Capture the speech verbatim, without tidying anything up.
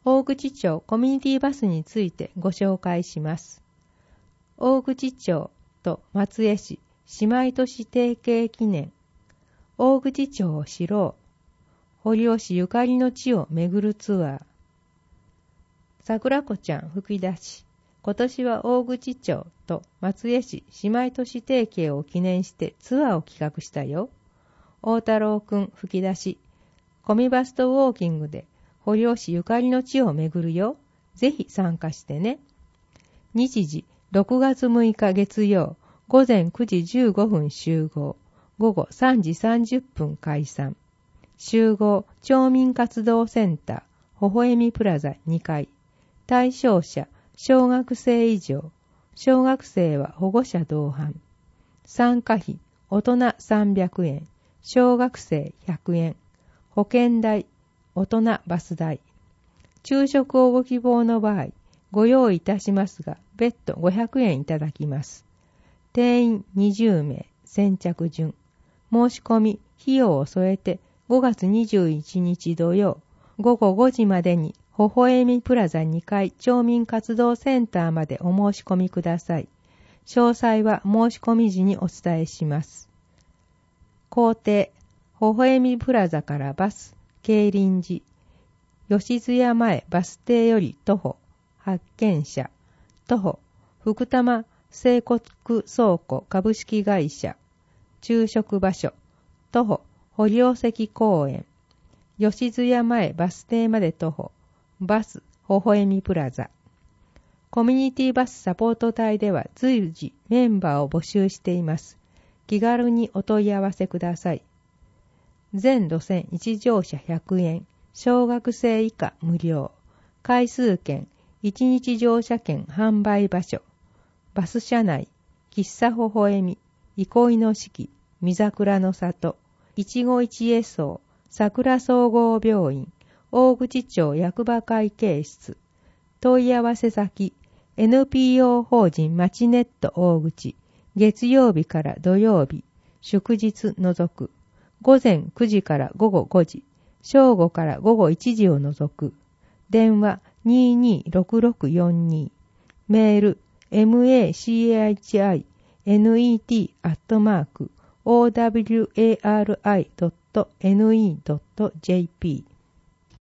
大口町コミュニティバスについてご紹介します。大口町と松江市姉妹都市提携記念。大口町を知ろう。堀尾市ゆかりの地を巡るツアー。桜子ちゃん吹き出し。今年は大口町と松江市姉妹都市提携を記念してツアーを企画したよ。大太郎くん吹き出し。コミバスとウォーキングで堀尾市ゆかりの地を巡るよ。ぜひ参加してね。日時ろくがつむいか月曜、午前くじじゅうごふん集合、午後さんじさんじゅっぷん解散。集合、町民活動センター、微笑みプラザにかい。対象者、小学生以上。小学生は保護者同伴。参加費、大人さんびゃくえん、小学生ひゃくえん。保険代、大人バス代。昼食をご希望の場合、ご用意いたしますが、別途ごひゃくえんいただきます。定員にじゅうめい、先着順。申し込み、費用を添えてごがつにじゅういちにち土曜、ごごごじまでに、微笑みプラザにかい町民活動センターまでお申し込みください。詳細は申し込み時にお伝えします。行程、微笑みプラザからバス、競輪寺、吉津屋前バス停より徒歩、発見者、徒歩、福多摩聖国倉庫株式会社、昼食場所、徒歩、堀尾関公園、吉津屋前バス停まで徒歩、バス、微笑みプラザ。コミュニティバスサポート隊では随時メンバーを募集しています。気軽にお問い合わせください。全路線いち乗車ひゃくえん、小学生以下無料。回数券、いちにち乗車券販売場所。バス車内、喫茶微笑み、憩いの式、三桜の里、一期一会荘、桜総合病院、大口町役場会計室。問い合わせ先、エヌピーオー 法人マチネット大口、月曜日から土曜日、祝日除く。午前くじから午後ごじ、正午から午後いちじを除く。電話にーにーろくろくよんに。メール マチネット アットマーク オーダブリューエーアールアイ ドット エヌイー ドット ジェーピー